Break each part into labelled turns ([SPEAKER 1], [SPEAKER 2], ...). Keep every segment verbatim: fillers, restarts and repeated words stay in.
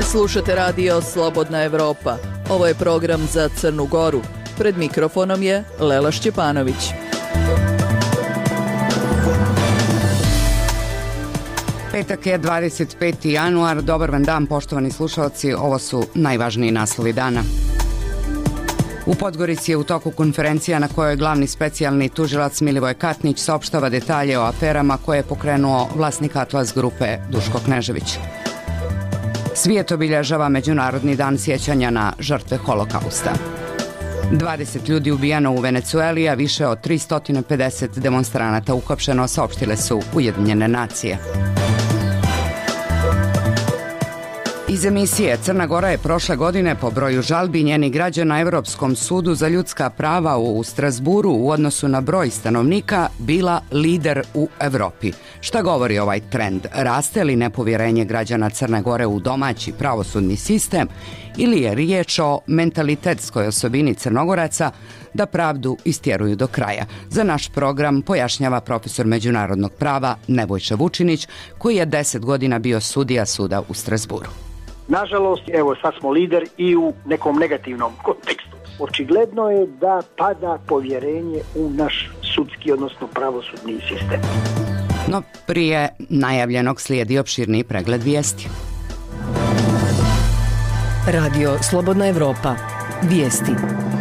[SPEAKER 1] Slušate radio Slobodna Evropa. Ovo je program za Crnu Goru. Pred mikrofonom je Lela Šćepanović.
[SPEAKER 2] Petak je dvadeset peti januar. Dobar vam dan, poštovani slušalci. Ovo su najvažniji naslovi dana. U Podgorici je u toku konferencija na kojoj glavni specijalni tužilac Milivoj Katnić saopštava detalje o aferama koje je pokrenuo vlasnik Atlas grupe Duško Knežević. Svijet obilježava Međunarodni dan sjećanja na žrtve Holokausta. dvadeset ljudi ubijeno u Venecueli, a više od tristo pedeset demonstranata uhapšeno, saopštile su Ujedinjene nacije. Iz emisije Crna Gora je prošle godine po broju žalbi njenih građana Evropskom sudu za ljudska prava u Strazburu u odnosu na broj stanovnika bila lider u Evropi. Šta govori ovaj trend? Raste li nepovjerenje građana Crne Gore u domaći pravosudni sistem ili je riječ o mentalitetskoj osobini Crnogoraca da pravdu istjeruju do kraja? Za naš program pojašnjava profesor međunarodnog prava Nebojša Vučinić, koji je deset godina bio sudija suda u Strazburu.
[SPEAKER 3] Nažalost, evo sad smo lider i u nekom negativnom kontekstu. Očigledno je da pada povjerenje u naš sudski, odnosno pravosudni sistem.
[SPEAKER 2] No prije najavljenog slijedi opširni pregled vijesti.
[SPEAKER 1] Radio Slobodna Evropa. Vijesti.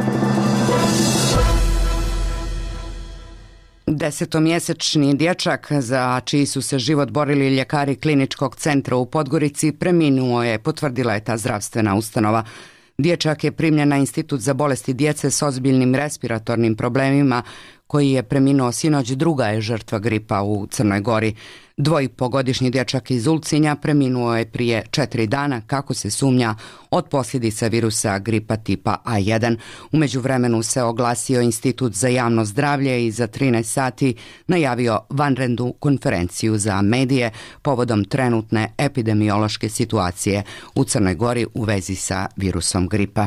[SPEAKER 2] Desetomjesečni dječak za čiji su se život borili ljekari Kliničkog centra u Podgorici preminuo je, potvrdila je ta zdravstvena ustanova. Dječak je primljen na Institut za bolesti djece s ozbiljnim respiratornim problemima, koji je preminuo sinoć. Druga je žrtva gripa u Crnoj Gori. Dvojipogodišnji dječak iz Ulcinja preminuo je prije četiri dana, kako se sumnja, od posljedica virusa gripa tipa A jedan. U međuvremenu se oglasio Institut za javno zdravlje i za trinaest sati najavio vanrednu konferenciju za medije povodom trenutne epidemiološke situacije u Crnoj Gori u vezi sa virusom gripa.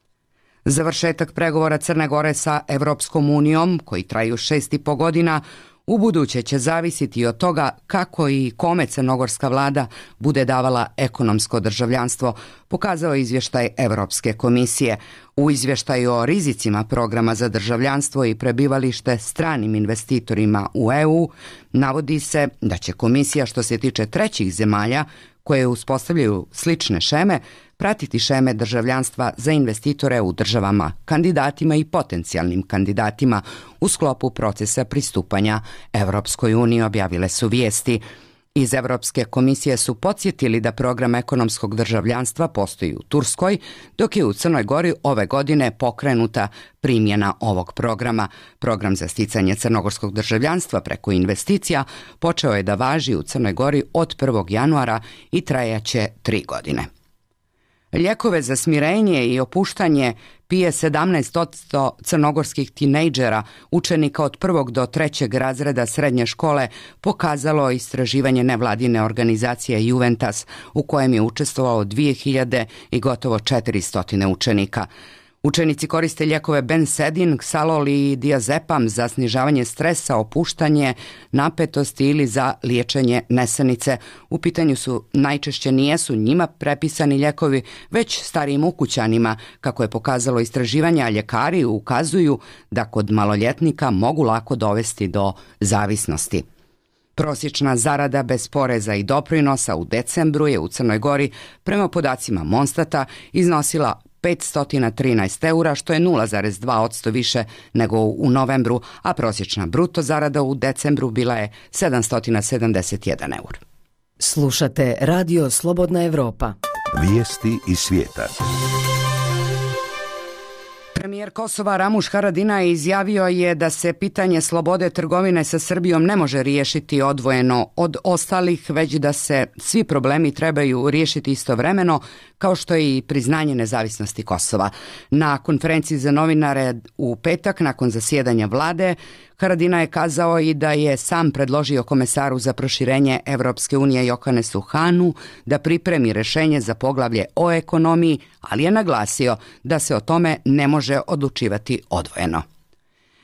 [SPEAKER 2] Završetak pregovora Crne Gore sa Evropskom unijom, koji traju šest i po godina, u buduće će zavisiti od toga kako i kome crnogorska vlada bude davala ekonomsko državljanstvo, pokazao izvještaj Evropske komisije. U izvještaju o rizicima programa za državljanstvo i prebivalište stranim investitorima u E U navodi se da će komisija, što se tiče trećih zemalja koje uspostavljaju slične šeme, pratiti šeme državljanstva za investitore u državama kandidatima i potencijalnim kandidatima u sklopu procesa pristupanja Evropskoj uniji, objavile su vijesti. Iz Evropske komisije su podsjetili da program ekonomskog državljanstva postoji u Turskoj, dok je u Crnoj Gori ove godine pokrenuta primjena ovog programa. Program za sticanje crnogorskog državljanstva preko investicija počeo je da važi u Crnoj Gori od prvog januara i trajaće tri godine. Lijekove za smirenje i opuštanje pije sedamnaest posto crnogorskih tinejdžera, učenika od prvog do trećeg razreda srednje škole, pokazalo istraživanje nevladine organizacije Juventas, u kojem je učestvovalo dvije hiljade i gotovo četiristo učenika. Učenici koriste lijekove Bensedin, Xalol i Diazepam za snižavanje stresa, opuštanje, napetosti ili za liječenje nesanice. U pitanju su najčešće nijesu njima prepisani lijekovi, već starijim ukućanima, kako je pokazalo istraživanje, a ljekari ukazuju da kod maloljetnika mogu lako dovesti do zavisnosti. Prosječna zarada bez poreza i doprinosa u decembru je u Crnoj Gori, prema podacima Monstata, iznosila petsto trinaest eura, što je nula zarez dva posto više nego u novembru, a prosječna bruto zarada u decembru bila je sedamsto sedamdeset jedan eur.
[SPEAKER 1] Slušate radio Slobodna Evropa.
[SPEAKER 4] Vijesti iz svijeta.
[SPEAKER 2] Premijer Kosova Ramuš Haradinaj izjavio je da se pitanje slobode trgovine sa Srbijom ne može riješiti odvojeno od ostalih, već da se svi problemi trebaju riješiti istovremeno, kao što je i priznanje nezavisnosti Kosova. Na konferenciji za novinare u petak, nakon zasjedanja vlade, Haradinaj je kazao i da je sam predložio komesaru za proširenje Evropske unije Johannesu Hahnu da pripremi rješenje za poglavlje o ekonomiji, ali je naglasio da se o tome ne može odlučivati odvojeno.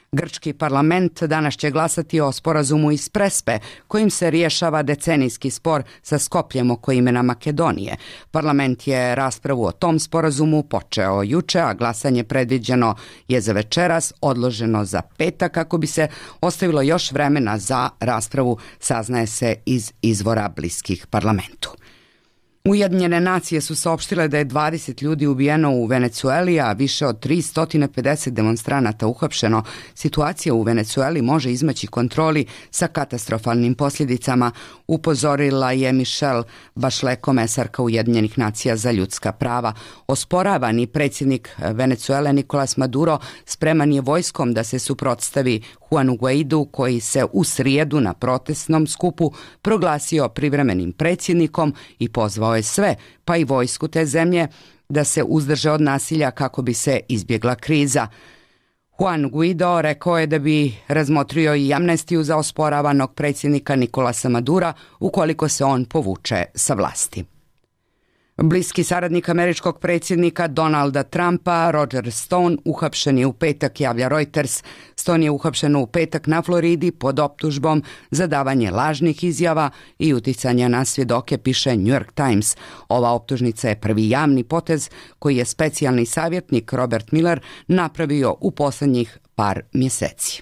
[SPEAKER 2] Grčki parlament danas će glasati o sporazumu iz Prespe, kojim se rješava decenijski spor sa Skopljem oko imena Makedonije. Parlament je raspravu o tom sporazumu počeo juče, a glasanje predviđeno je za večeras, odloženo za petak kako bi se ostavilo još vremena za raspravu, saznaje se iz izvora bliskih parlamentu. Ujedinjene nacije su saopštile da je dvadeset ljudi ubijeno u Venecueli, a više od tristo pedeset demonstranata uhapšeno. Situacija u Venecueli može izmaći kontroli sa katastrofalnim posljedicama, upozorila je Michelle Bachelet, komesarka Ujedinjenih nacija za ljudska prava. Osporavani predsjednik Venecuele Nicolas Maduro spreman je vojskom da se suprotstavi Juanu Guaidu, koji se u srijedu na protestnom skupu proglasio privremenim predsjednikom i pozvao je sve, pa i vojsku te zemlje, da se uzdrže od nasilja kako bi se izbjegla kriza. Juan Guaido rekao je da bi razmotrio i amnestiju za osporavanog predsjednika Nicolasa Madura ukoliko se on povuče sa vlasti. Bliski saradnik američkog predsjednika Donalda Trumpa, Roger Stone, uhapšen je u petak, javlja Reuters. Stone je uhapšen u petak na Floridi pod optužbom za davanje lažnih izjava i uticanja na svjedoke, piše New York Times. Ova optužnica je prvi javni potez koji je specijalni savjetnik Robert Mueller napravio u posljednjih par mjeseci.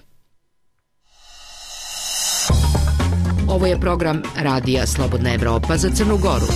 [SPEAKER 5] Ovo je program Radija Slobodna Evropa za Crnu Goru.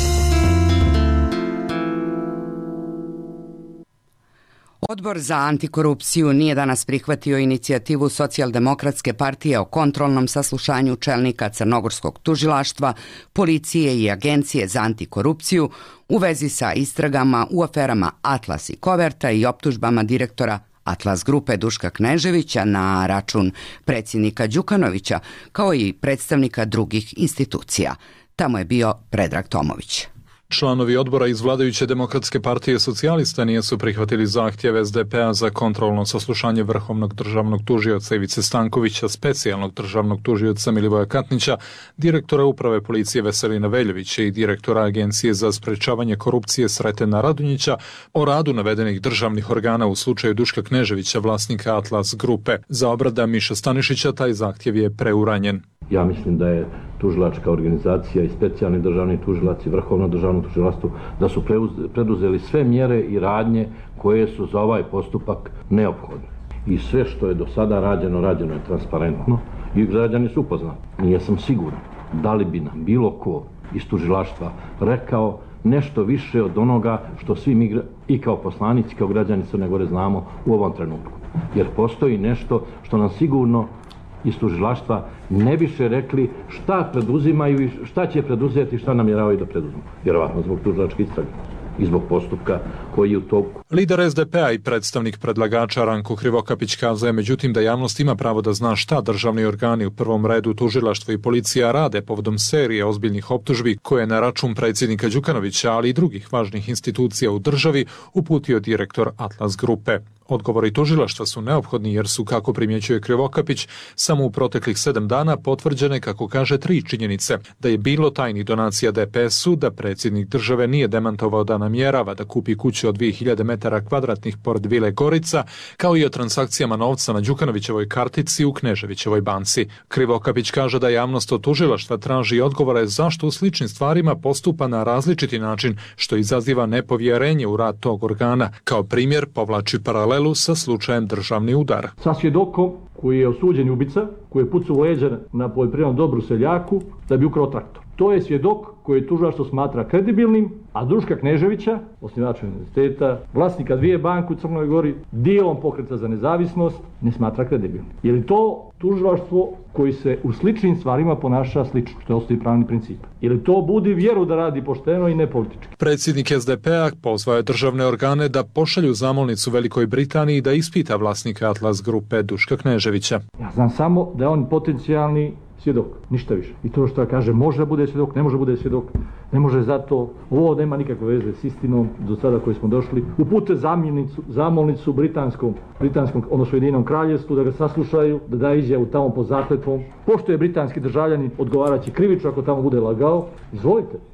[SPEAKER 2] Odbor za antikorupciju nije danas prihvatio inicijativu Socijaldemokratske partije o kontrolnom saslušanju čelnika crnogorskog tužilaštva, policije i agencije za antikorupciju u vezi sa istragama u aferama Atlas i Koverta i optužbama direktora Atlas grupe Duška Kneževića na račun predsjednika Đukanovića, kao i predstavnika drugih institucija. Tamo je bio Predrag Tomović.
[SPEAKER 6] Članovi odbora iz vladajuće Demokratske partije socijalista nisu prihvatili zahtjev es de pe a za kontrolno saslušanje vrhovnog državnog tužioca Ivice Stankovića, specijalnog državnog tužioca Milivoja Katnića, direktora uprave policije Veselina Veljovića i direktora Agencije za sprečavanje korupcije Sretena Radonjića o radu navedenih državnih organa u slučaju Duška Kneževića, vlasnika Atlas grupe. Za obrada Miša Stanišića taj zahtjev je preuranjen.
[SPEAKER 7] Ja mislim da je tužilačka organizacija i specijalni državni tužilac i vrhovno državno tužilaštvo da su preduzeli sve mjere i radnje koje su za ovaj postupak neophodne. I sve što je do sada rađeno, rađeno je transparentno i građani su upoznati. Nije sam siguran da li bi nam bilo ko iz tužilaštva rekao nešto više od onoga što svi mi i kao poslanici, kao građani Crne Gore znamo u ovom trenutku. Jer postoji nešto što nam sigurno iz tužilaštva ne više rekli šta preduzimaju i šta će preduzeti, šta namjeravaju da preduzmu. Vjerovatno zbog tužilačke istrage i zbog postupka koji je u toku.
[SPEAKER 6] Lider es de pe a i predstavnik predlagača Ranko Krivokapić kazao je međutim da javnost ima pravo da zna šta državni organi, u prvom redu tužilaštvo i policija, rade povodom serije ozbiljnih optužbi koje na račun predsjednika Đukanovića, ali i drugih važnih institucija u državi, uputio direktor Atlas grupe. Odgovori tužilaštva su neophodni jer su, kako primjećuje Krivokapić, samo u proteklih sedam dana potvrđene, kako kaže, tri činjenice: da je bilo tajnih donacija de pe esu, da predsjednik države nije demantovao da namjerava da kupi kuću od dvije hiljade metara kvadratnih pored Vile Gorica, kao i o transakcijama novca na Đukanovićevoj kartici u Kneževićevoj banci. Krivokapić kaže da javnost od tužilaštva traži odgovore zašto u sličnim stvarima postupa na različiti način, što izaziva nepovjerenje u rad tog organa. Kao primjer povlači paralelu sa slučajem Državni udar.
[SPEAKER 8] Sa svjedokom koji je osuđen ubica, koji je pucao u leđa na poljoprivrednom dobru seljaku da bi ukrao traktor. To je svjedok koji tužilaštvo smatra kredibilnim, a Duška Kneževića, osnivača univerziteta, vlasnika dvije banke u Crnoj Gori, dijelom Pokreta za nezavisnost, ne smatra kredibilnim. Je li to tužilaštvo koji se u sličnim stvarima ponaša slično, što je osnovni pravni princip? Je li to budi vjeru da radi pošteno i ne politički?
[SPEAKER 6] Predsjednik es de pe a pozvao je državne organe da pošalju zamolnicu Velikoj Britaniji da ispita vlasnika Atlas grupe Duška Kneževića.
[SPEAKER 8] Ja znam samo da je on potencijalni svjedok, ništa više. I to što kaže može bude svjedok, ne može bude svjedok, ne može zato, ovo nema nikakve veze s istinom do sada koji smo došli. Upute zamolnicu, zamolnicu britanskom, britanskom, odnosno Ujedinjenom kraljevstvu da ga saslušaju, da da izjavu tamo po zakletvom. Pošto je britanski državljanin, odgovaraće krivično ako tamo bude lagao, izvolite.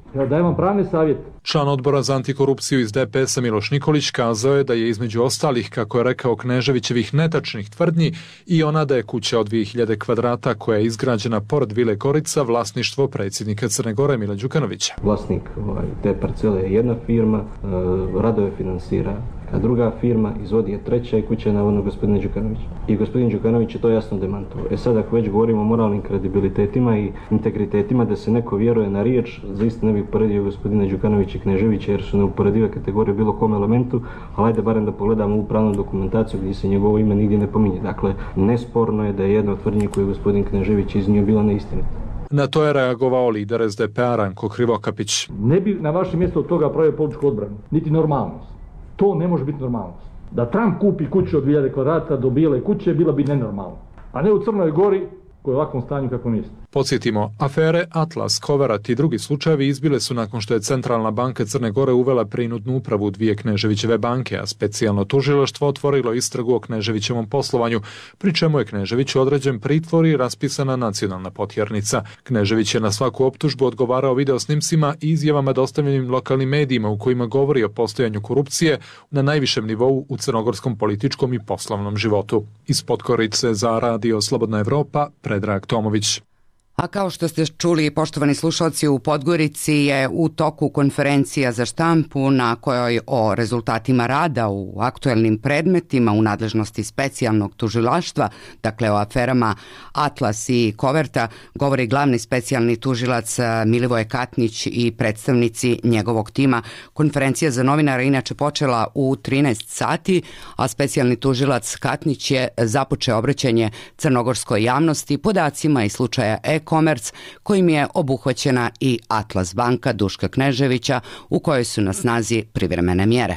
[SPEAKER 8] Ja dajem vam pravni savjet.
[SPEAKER 6] Član odbora za antikorupciju iz D P S-a Miloš Nikolić kazao je da je između ostalih, kako je rekao, Kneževićevih netačnih tvrdnji i ona da je kuća od dvije hiljade kvadrata koja je izgrađena pored Vile Gorica vlasništvo predsjednika Crne Gore Mila Đukanovića.
[SPEAKER 9] Vlasnik ovaj, te parcele je jedna firma, e, radove finansira, a druga firma izvodi je treća i kuća je navodno gospodina Đukanovića. I gospodin Đukanović je to jasno demantovao. E sad, ako već govorimo o moralnim kredibilitetima i integritetima da se neko vjeruje na riječ, zaista ne bih poredio gospodina Đukanovića i Kneževića jer su neuporedive kategorije bilo kom elementu, ali ajde barem da pogledamo u pravnu dokumentaciju gdje se njegovo ime nigdje ne pominje. Dakle, nesporno je da je jedna od tvrdnji koju je gospodin Knežević iznio bila neistinita.
[SPEAKER 6] Na to je reagovao lider S D P-a Ranko Krivokapić.
[SPEAKER 8] Ne bi na vašem mjestu od toga pravio političku odbranu, niti normalnost. To ne može biti normalnost. Da Trump kupi kuću od dvije hiljade kvadrata do bijele kuće, bila bi nenormalno. A ne u Crnoj Gori, koji je u ovakvom stanju kakvom jeste.
[SPEAKER 6] Podsjetimo, afere Atlas, Koverat i drugi slučajevi izbile su nakon što je Centralna banka Crne Gore uvela prinudnu upravu u dvije Kneževićeve banke, a specijalno tužilaštvo otvorilo istragu o Kneževićevom poslovanju, pri čemu je Kneževiću određen pritvor i raspisana nacionalna potjernica. Knežević je na svaku optužbu odgovarao videosnimcima i izjavama dostavljenim lokalnim medijima u kojima govori o postojanju korupcije na najvišem nivou u crnogorskom političkom i poslovnom životu. Iz Podgorice za Radio Slobodna Evropa, Predrag Tomović.
[SPEAKER 2] A kao što ste čuli, poštovani slušalci, u Podgorici je u toku konferencija za štampu na kojoj o rezultatima rada u aktuelnim predmetima u nadležnosti specijalnog tužilaštva, dakle o aferama Atlas i Koverta, govori glavni specijalni tužilac Milivoje Katnić i predstavnici njegovog tima. Konferencija za novinara inače počela u trinaest sati, a specijalni tužilac Katnić je započeo obraćanje crnogorskoj javnosti podacima iz slučaja e-commerce kojim je obuhvaćena i Atlas banka Duška Kneževića u kojoj su na snazi privremene mjere.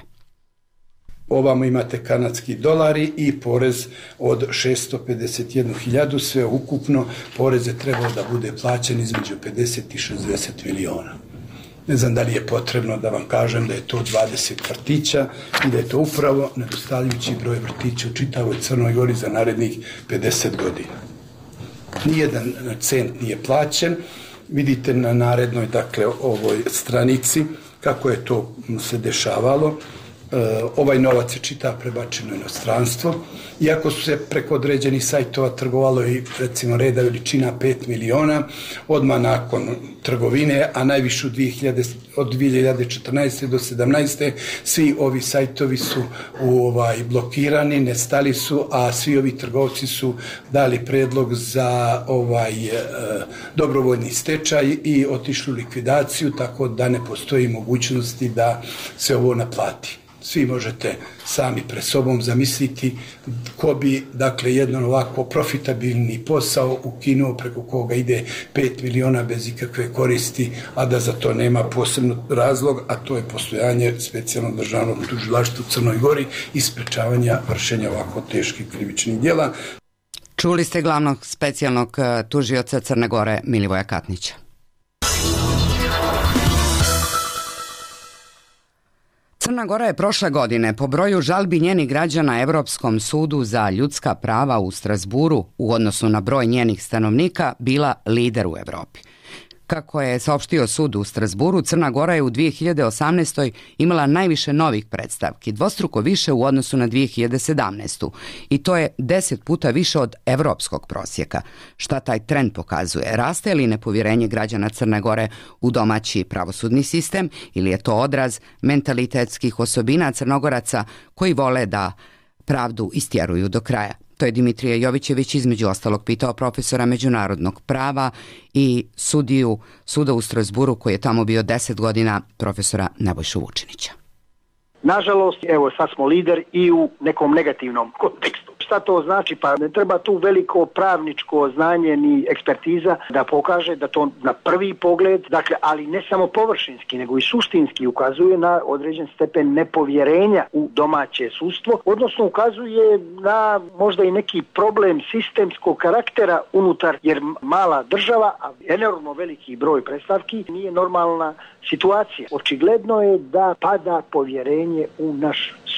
[SPEAKER 10] Ovamo imate kanadski dolari i porez od šesto pedeset jednu hiljadu, sve ukupno porez je trebao da bude plaćen između pedeset i šezdeset miliona. Ne znam da li je potrebno da vam kažem da je to dvadeset vrtića i da je to upravo nedostavljujući broj vrtića u čitavoj Crnoj Gori za narednih pedeset godina. Nijedan cent nije plaćen. Vidite na narednoj, dakle, ovoj stranici kako je to se dešavalo. Ovaj novac je čitav prebačeno u inostranstvo. Iako su se preko određenih sajtova trgovalo i recimo reda veličina pet miliona, odmah nakon trgovine, a najviše od dvije hiljade četrnaeste do sedamnaeste svi ovi sajtovi su u, ovaj, blokirani, nestali su, a svi ovi trgovci su dali predlog za ovaj e, dobrovoljni stečaj i otišli u likvidaciju, tako da ne postoji mogućnosti da se ovo naplati. Svi možete sami pred sobom zamisliti ko bi, dakle, jedan ovako profitabilni posao ukinuo preko koga ide pet miliona bez ikakve koristi, a da za to nema posebno razlog, a to je postojanje specijalnog državnog tužilaštva u Crnoj Gori i sprečavanja vršenja ovako teških krivičnih djela.
[SPEAKER 2] Čuli ste glavnog specijalnog tužioca Crne Gore Milivoja Katnića. Crna Gora je prošle godine po broju žalbi njenih građana Evropskom sudu za ljudska prava u Strasburu u odnosu na broj njenih stanovnika bila lider u Evropi. Kako je saopštio sud u Strasburu, Crna Gora je u dvije hiljade osamnaestoj imala najviše novih predstavki, dvostruko više u odnosu na dvije hiljade sedamnaestu. I to je deset puta više od evropskog prosjeka. Šta taj trend pokazuje? Raste li nepovjerenje građana Crne Gore u domaći pravosudni sistem ili je to odraz mentalitetskih osobina Crnogoraca koji vole da pravdu istjeruju do kraja? To je Dimitrije Jovićević između ostalog pitao profesora međunarodnog prava i sudiju suda u Strasburu koji je tamo bio deset godina, profesora Nebojšu Vučinića.
[SPEAKER 3] Nažalost, evo sad smo lider i u nekom negativnom kontekstu. Šta to znači? Pa ne treba tu veliko pravničko znanje ni ekspertiza da pokaže da to na prvi pogled, dakle, ali ne samo površinski, nego i suštinski ukazuje na određen stepen nepovjerenja u domaće sudstvo, odnosno ukazuje na možda i neki problem sistemskog karaktera unutar, jer mala država, a enormno veliki broj predstavki, nije normalna situacija. Očigledno je da pada povjerenje u naš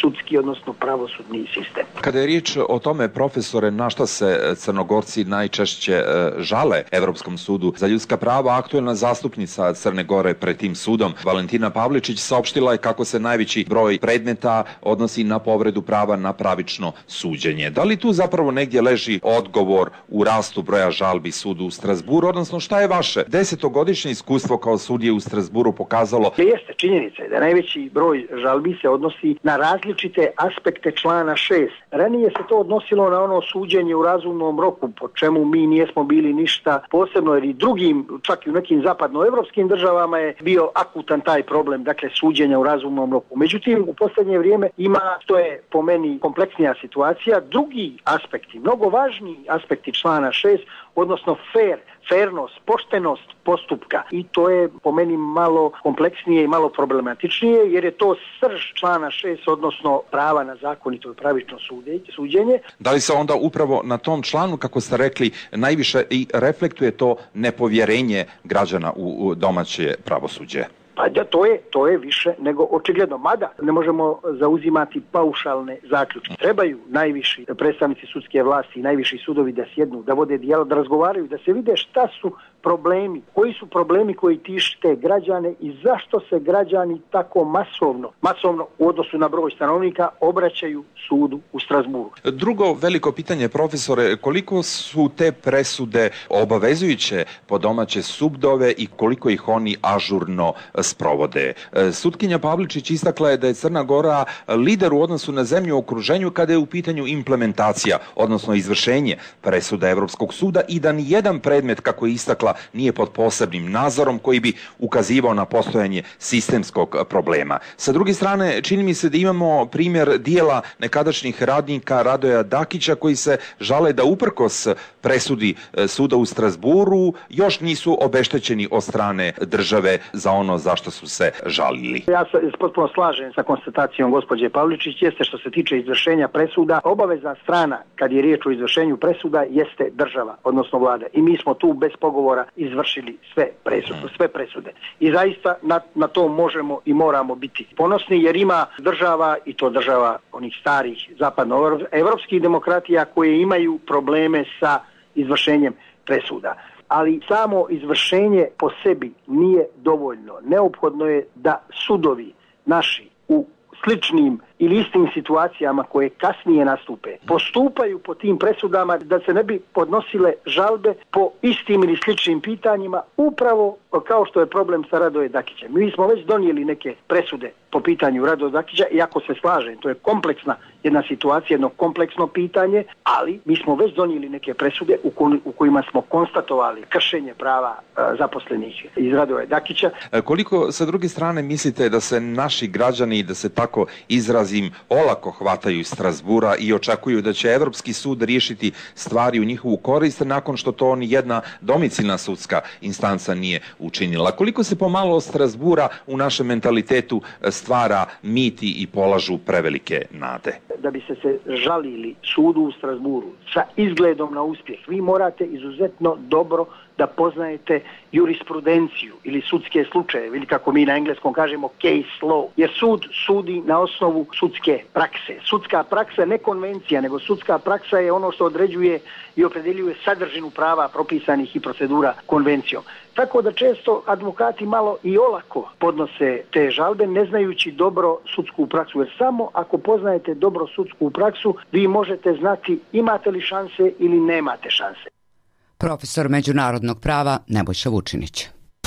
[SPEAKER 3] sudski, odnosno pravosudni sistem.
[SPEAKER 11] Kada je riječ o tome, profesore, na šta se Crnogorci najčešće žale Evropskom sudu za ljudska prava, aktuelna zastupnica Crne Gore pred tim sudom, Valentina Pavličić, saopštila je kako se najveći broj predmeta odnosi na povredu prava na pravično suđenje. Da li tu zapravo negdje leži odgovor u rastu broja žalbi sudu u Strasburu, odnosno šta je vaše desetogodišnje iskustvo kao sudije u Strasburu pokazalo?
[SPEAKER 3] Jeste, činjenica je da najveći broj žalbi se odnosi na različite aspekte člana šest. Ranije se to odnosilo na ono suđenje u razumnom roku, po čemu mi nismo bili ništa posebno, jer i drugim, čak i u nekim zapadnoevropskim državama je bio akutan taj problem, dakle suđenja u razumnom roku. Međutim, u posljednje vrijeme ima, što je po meni kompleksnija situacija, drugi aspekti, mnogo važniji aspekti člana šest, odnosno fair, fairnost, poštenost postupka, i to je po meni malo kompleksnije i malo problematičnije, jer je to srž člana šest, odnosno prava na zakonito i pravično suđenje.
[SPEAKER 11] Da li se onda upravo na tom članu, kako ste rekli, najviše i reflektuje to nepovjerenje građana u domaće pravosuđe?
[SPEAKER 3] Pa da, to je, to je više nego očigledno. Mada ne možemo zauzimati paušalne zaključke. Trebaju najviši predstavnici sudske vlasti i najviši sudovi da sjednu, da vode dijalog, da razgovaraju, da se vide šta su problemi, koji su problemi koji tište građane i zašto se građani tako masovno, masovno u odnosu na broj stanovnika obraćaju sudu u Strasburu.
[SPEAKER 11] Drugo veliko pitanje, profesore, koliko su te presude obavezujuće po domaće sudove i koliko ih oni ažurno sprovode? Sutkinja Pavličić istakla je da je Crna Gora lider u odnosu na zemlju u okruženju kada je u pitanju implementacija, odnosno izvršenje presuda Evropskog suda, i da ni jedan predmet, kako je istakla, nije pod posebnim nadzorom koji bi ukazivao na postojanje sistemskog problema. Sa druge strane, čini mi se da imamo primjer dijela nekadašnjih radnika Radoja Dakića koji se žale da uprkos presudi suda u Strasburu još nisu obeštećeni od strane države za ono zašto su se žalili.
[SPEAKER 3] Ja se potpuno slažem sa konstatacijom gospođe Pavličić, jeste što se tiče izvršenja presuda, obavezna strana kad je riječ o izvršenju presuda jeste država, odnosno vlada. I mi smo tu bez pogovora izvršili sve presude, sve presude. I zaista na, na to možemo i moramo biti ponosni, jer ima država, i to država onih starih zapadnoevropskih demokratija, koje imaju probleme sa izvršenjem presuda. Ali samo izvršenje po sebi nije dovoljno. Neophodno je da sudovi naši u sličnim ili istim situacijama koje kasnije nastupe postupaju po tim presudama, da se ne bi podnosile žalbe po istim ili sličnim pitanjima, upravo kao što je problem sa Radoje Dakićem. Mi smo već donijeli neke presude po pitanju Radoja Dakića, iako se slažem, to je kompleksna jedna situacija, jedno kompleksno pitanje, ali mi smo već donijeli neke presude u, ko, u kojima smo konstatovali kršenje prava a, zaposlenih iz Radoja Dakića.
[SPEAKER 11] Koliko sa druge strane mislite da se naši građani, da se tako izrazim, olako hvataju iz Strasbura i očekuju da će Evropski sud riješiti stvari u njihovu korist nakon što to ni jedna domicilna sudska instanca nije učinila? Koliko se pomalo od Strasbura u našem mentalitetu stvara miti i polažu prevelike nade?
[SPEAKER 3] Da bi se se žalili sudu u Strasburu sa izgledom na uspjeh, vi morate izuzetno dobro da poznajete jurisprudenciju ili sudske slučajeve, ili kako mi na engleskom kažemo case law, jer sud sudi na osnovu sudske prakse. Sudska praksa ne konvencija, nego sudska praksa je ono što određuje i opredeljuje sadržinu prava propisanih i procedura konvencijom. Tako da često advokati malo i olako podnose te žalbe, ne znajući dobro sudsku praksu, jer samo ako poznajete dobro sudsku praksu, vi možete znati imate li šanse ili nemate šanse.
[SPEAKER 2] Profesor međunarodnog prava Nebojša Vučinić.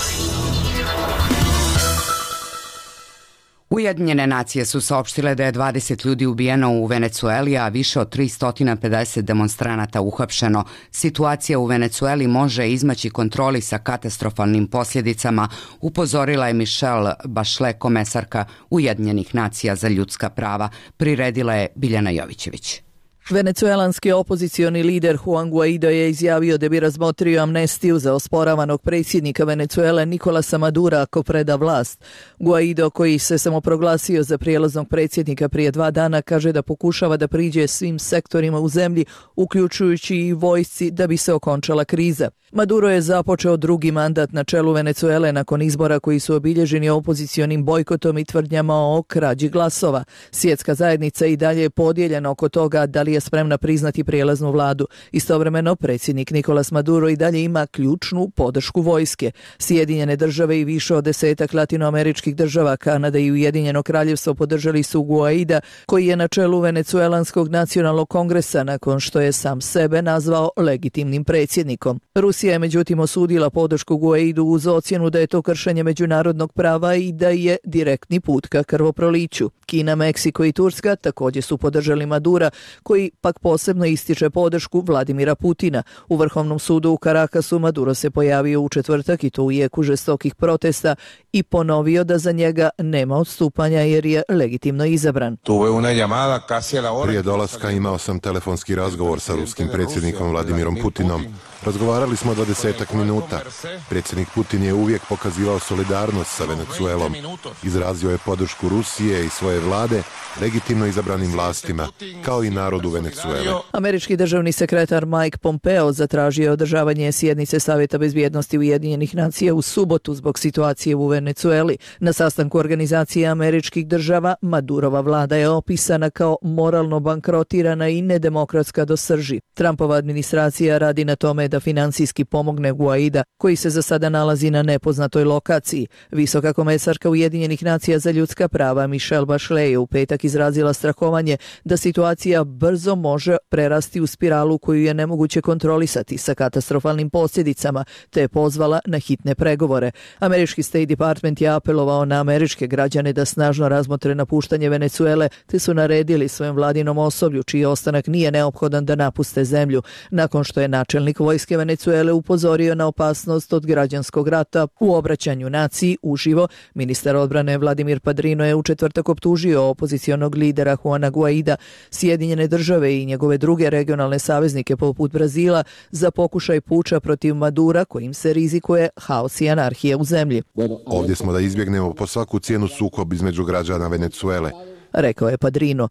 [SPEAKER 2] Ujedinjene nacije su saopštile da je dvadeset ljudi ubijeno u Venecueli, a više od tristo pedeset demonstranata uhapšeno. Situacija u Venecueli može izmaći kontroli sa katastrofalnim posljedicama, upozorila je Michelle Bachelet, komesarka Ujedinjenih nacija za ljudska prava. Priredila je Biljana Jovićević.
[SPEAKER 1] Venecuelanski opozicioni lider Juan Guaido je izjavio da bi razmotrio amnestiju za osporavanog predsjednika Venecuele Nicolasa Madura ako preda vlast. Guaido, koji se samoproglasio za prijelaznog predsjednika prije dva dana, kaže da pokušava da priđe svim sektorima u zemlji, uključujući i vojsci, da bi se okončala kriza. Maduro je započeo drugi mandat na čelu Venecuele nakon izbora koji su obilježeni opozicionim bojkotom i tvrdnjama o krađi glasova. Svjetska zajednica i dalje je podijeljena oko toga da li je spremna priznati prijelaznu vladu. Istovremeno, predsjednik Nicolas Maduro i dalje ima ključnu podršku vojske. Sjedinjene države i više od desetak latinoameričkih država, Kanada i Ujedinjeno kraljevstvo podržali su Guaida, koji je na čelu Venecuelanskog nacionalnog kongresa nakon što je sam sebe nazvao legitimnim predsjednikom. Rusija je međutim osudila podršku Guaidu uz ocjenu da je to kršenje međunarodnog prava i da je direktni put ka krvoproliću. Kina, Meksiko i Turska također su podržali Madura, koji pak posebno ističe podršku Vladimira Putina. U Vrhovnom sudu u Karakasu Maduro se pojavio u četvrtak i to u jeku žestokih protesta i ponovio da za njega nema odstupanja jer je legitimno izabran.
[SPEAKER 12] Prije dolaska imao sam telefonski razgovor sa ruskim predsjednikom Vladimirom Putinom. Razgovarali smo dvadesetak minuta. Predsjednik Putin je uvijek pokazivao solidarnost sa Venecuelom. Izrazio je podršku Rusije i svoje vlade legitimno izabranim vlastima, kao i narodu Venecuele.
[SPEAKER 1] Američki državni sekretar Mike Pompeo zatražio je održavanje sjednice Savjeta bezbjednosti Ujedinjenih nacija u subotu zbog situacije u Venecueli. Na sastanku Organizacije američkih država Madurova vlada je opisana kao moralno bankrotirana i nedemokratska do srži. Trumpova administracija radi na tome da financijski pomogne Guaida, koji se za sada nalazi na nepoznatoj lokaciji. Visoka komesarka Ujedinjenih nacija za ljudska prava Michelle Bachelet je u petak izrazila strahovanje da situacija brzo može prerasti u spiralu koju je nemoguće kontrolisati sa katastrofalnim posljedicama, te je pozvala na hitne pregovore. Američki State Department je apelovao na američke građane da snažno razmotre napuštanje Venecuele, te su naredili svojem vladinom osoblju, čiji ostanak nije neophodan, da napuste zemlju, nakon što je načelnik vojske Venecuele upozorio na opasnost od građanskog rata. U obraćanju naciji uživo, ministar odbrane Vladimir Padrino je u četvrtak optužio opozicionog lidera Juana Guaida, Sjedinjene države i njegove druge regionalne saveznike poput Brazila za pokušaj puča protiv Madura, kojim se rizikuje haos i anarhija u zemlji.
[SPEAKER 12] Ovdje smo da izbjegnemo po svaku cijenu sukob između građana Venecuele,
[SPEAKER 1] rekao je Padrino.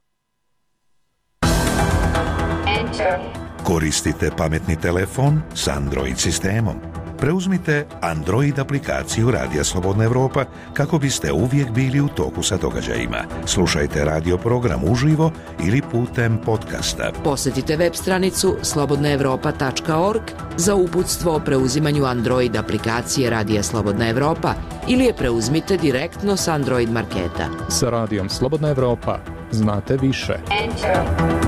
[SPEAKER 4] Koristite pametni telefon s Android sistemom. Preuzmite Android aplikaciju Radija Slobodna Evropa kako biste uvijek bili u toku sa događajima. Slušajte radio program uživo ili putem podcasta.
[SPEAKER 5] Posjetite web stranicu slobodna evropa tačka org za uputstvo o preuzimanju Android aplikacije Radija Slobodna Evropa ili je preuzmite direktno s Android marketa.
[SPEAKER 6] Sa Radijom Slobodna Evropa znate više.
[SPEAKER 2] Enter.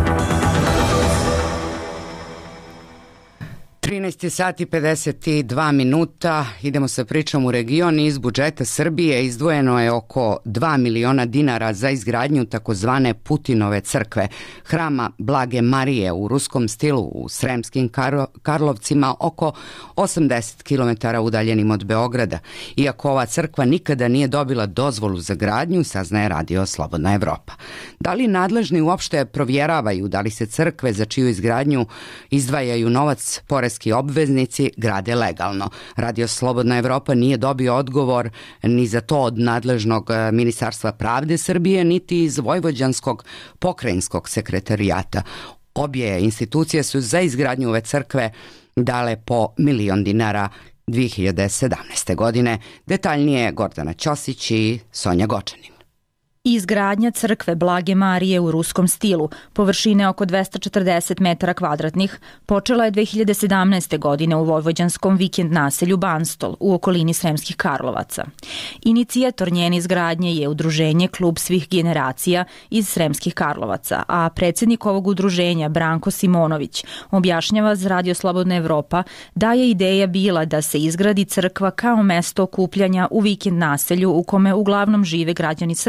[SPEAKER 2] trinaest sati pedeset dva minuta, idemo sa pričom u region. Iz budžeta Srbije izdvojeno je oko dva miliona dinara za izgradnju takozvane Putinove crkve, hrama Blage Marije u ruskom stilu u Sremskim Karlovcima, oko osamdeset kilometara udaljenim od Beograda. Iako ova crkva nikada nije dobila dozvolu za gradnju, saznaje Radio Slobodna Evropa. Da li nadležni uopšte provjeravaju da li se crkve za čiju izgradnju izdvajaju novac porez obveznici grade legalno? Radio Slobodna Evropa nije dobio odgovor ni za to od nadležnog Ministarstva pravde Srbije, niti iz Vojvođanskog pokrajinskog sekretarijata. Obje institucije su za izgradnju ove crkve dale po milion dinara dvije hiljade sedamnaeste. godine. Detaljnije Gordana Ćosić i Sonja Gočanin.
[SPEAKER 13] Izgradnja crkve Blage Marije u ruskom stilu, površine oko dvesta četrdeset metara kvadratnih, počela je dve hiljade sedamnaeste. godine u vojvođanskom vikend naselju Banstol u okolini Sremskih Karlovaca. Inicijator njene izgradnje je udruženje Klub svih generacija iz Sremskih Karlovaca, a predsjednik ovog udruženja Branko Simonović objašnjava za Radio Slobodna Evropa da je ideja bila da se izgradi crkva kao mesto okupljanja u vikend naselju u kome uglavnom žive građani srpske nacionalnosti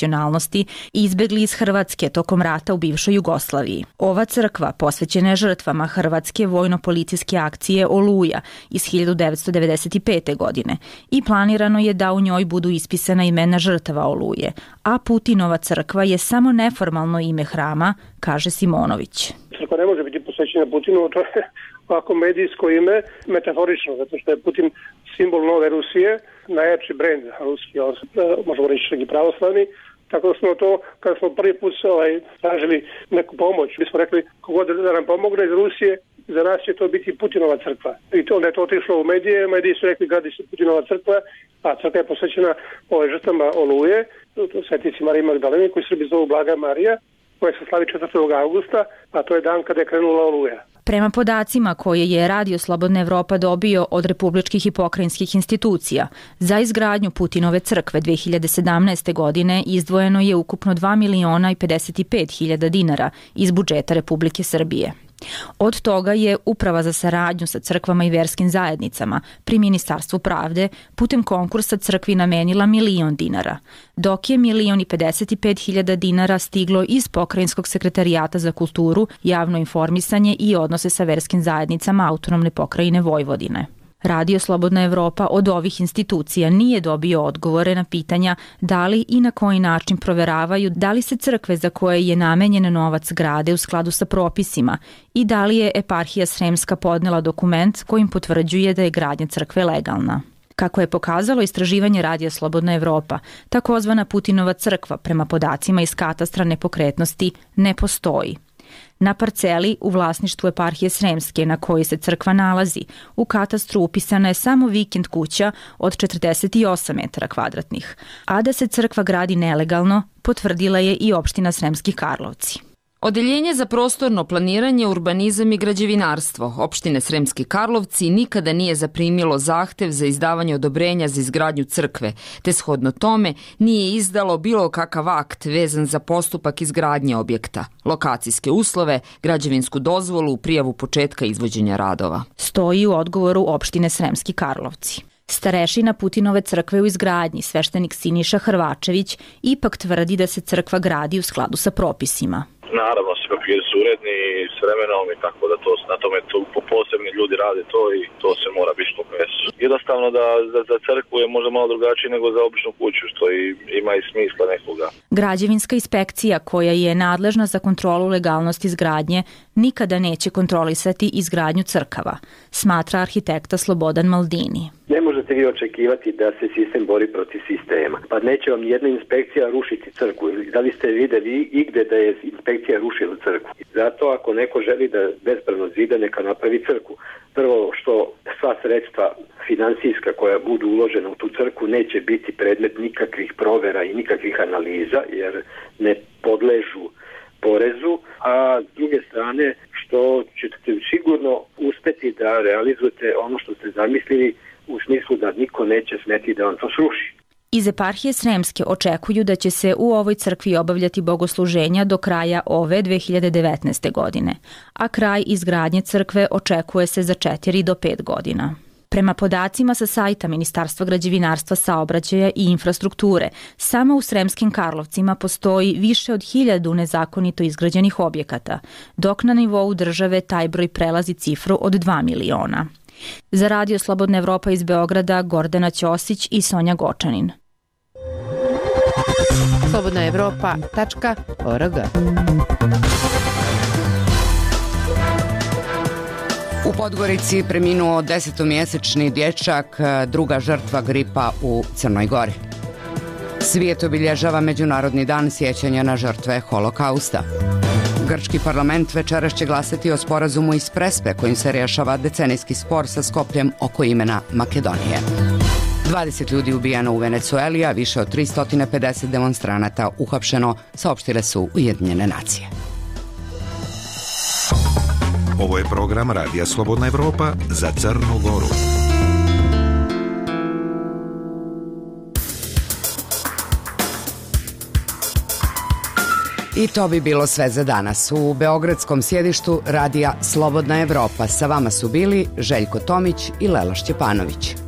[SPEAKER 13] nacionalnosti izbegli iz Hrvatske tokom rata u bivšoj Jugoslaviji. Ova crkva posvećena je žrtvama Hrvatske vojno-policijske akcije Oluja iz hiljadu devetsto devedeset pete. godine i planirano je da u njoj budu ispisana imena žrtava Oluje, a Putinova crkva je samo neformalno ime hrama, kaže Simonović.
[SPEAKER 14] Crkva ne može biti posvećena Putinu, to je ovako medijsko ime, metaforično, zato što je Putin simbol nove Rusije, najjači brend ruski, možemo reći čak i pravoslavni, tako da smo to, kada smo prvi put ovaj, tražili neku pomoć, mi smo rekli kogod da nam pomogne iz Rusije, za nas će to biti Putinova crkva. I to onda je to otišlo u medije, mediji su rekli gradi se Putinova crkva, a crkva je posvećena ove žrtvama Oluje, svetici Mariji Magdaleni, koji Srbi zovu Blaga Marija, koja se slavi četvrtog augusta, a to je dan kada je krenula Oluja.
[SPEAKER 13] Prema podacima koje je Radio Slobodna Evropa dobio od republičkih i pokrajinskih institucija, za izgradnju Putinove crkve dve hiljade sedamnaeste. godine izdvojeno je ukupno dva miliona i pedeset pet hiljada dinara iz budžeta Republike Srbije. Od toga je Uprava za saradnju sa crkvama i verskim zajednicama pri Ministarstvu pravde putem konkursa crkvi namenila milion dinara, dok je milion i pedeset pet hiljada dinara stiglo iz Pokrajinskog sekretarijata za kulturu, javno informisanje i odnose sa verskim zajednicama Autonomne pokrajine Vojvodine. Radio Slobodna Evropa od ovih institucija nije dobio odgovore na pitanja da li i na koji način proveravaju da li se crkve za koje je namenjen novac grade u skladu sa propisima i da li je eparhija Sremska podnela dokument kojim potvrđuje da je gradnja crkve legalna. Kako je pokazalo istraživanje Radija Slobodna Evropa, takozvana Putinova crkva prema podacima iz katastra nepokretnosti ne postoji. Na parceli u vlasništvu eparhije Sremske na kojoj se crkva nalazi, u katastru upisana je samo vikend kuća od četrdeset osam metara kvadratnih, a da se crkva gradi nelegalno potvrdila je i opština Sremski Karlovci.
[SPEAKER 15] Odeljenje za prostorno planiranje, urbanizam i građevinarstvo opštine Sremski Karlovci nikada nije zaprimilo zahtev za izdavanje odobrenja za izgradnju crkve, te shodno tome nije izdalo bilo kakav akt vezan za postupak izgradnje objekta, lokacijske uslove, građevinsku dozvolu, prijavu početka izvođenja radova.
[SPEAKER 13] Stoji u odgovoru opštine Sremski Karlovci. Starešina Putinove crkve u izgradnji, sveštenik Siniša Hrvačević, ipak tvrdi da se crkva gradi u skladu sa propisima.
[SPEAKER 16] Naravno, svi papiri su uredni s vremenom i tako da to, na tome to, posebni ljudi rade to i to se mora biti što presu. Jednostavno da za, za crkvu je možda malo drugačije nego za običnu kuću, što i, ima i smisla nekoga.
[SPEAKER 13] Građevinska inspekcija koja je nadležna za kontrolu legalnosti izgradnje nikada neće kontrolisati izgradnju crkava, smatra arhitekta Slobodan Maldini.
[SPEAKER 17] Ne možete vi očekivati da se sistem bori protiv sistema. Pa neće vam jedna inspekcija rušiti crkvu. Da li ste videli igde da je inspekcija rušila crkvu? Zato ako neko želi da bespravno zida, neka napravi crkvu. Prvo što sva sredstva finansijska koja budu uložena u tu crkvu neće biti predmet nikakvih provera i nikakvih analiza jer ne podležu porezu, a s druge strane što ćete sigurno uspeti da realizujete ono što ste zamislili u smislu da niko neće smeti da vam to sruši.
[SPEAKER 13] Iz eparhije Sremske očekuju da će se u ovoj crkvi obavljati bogosluženja do kraja ove dve hiljade devetnaeste. godine, a kraj izgradnje crkve očekuje se za četiri do pet godina. Prema podacima sa sajta Ministarstva građevinarstva, saobraćaja i infrastrukture, samo u Sremskim Karlovcima postoji više od hiljadu nezakonito izgrađenih objekata, dok na nivou države taj broj prelazi cifru od dva miliona. Za Radio Slobodna Evropa iz Beograda, Gordana Ćosić i Sonja Gočanin.
[SPEAKER 5] slobodna evropa tačka org.
[SPEAKER 2] U Podgorici preminuo desetomjesečni dječak, druga žrtva gripa u Crnoj Gori. Svijet obilježava Međunarodni dan sjećanja na žrtve Holokausta. Grčki parlament večeras će glasati o sporazumu iz Prespe kojim se rješava decenijski spor sa Skopljem oko imena Makedonije. dvadeset ljudi ubijeno u Venecueli, a više od tristo pedeset demonstranata uhapšeno, saopštile su Ujedinjene nacije.
[SPEAKER 4] Ovo je program Radija Slobodna Evropa za Crnu Goru.
[SPEAKER 2] I to bi bilo sve za danas. U beogradskom sjedištu Radija Slobodna Evropa sa vama su bili Željko Tomić i Lela Šćepanović.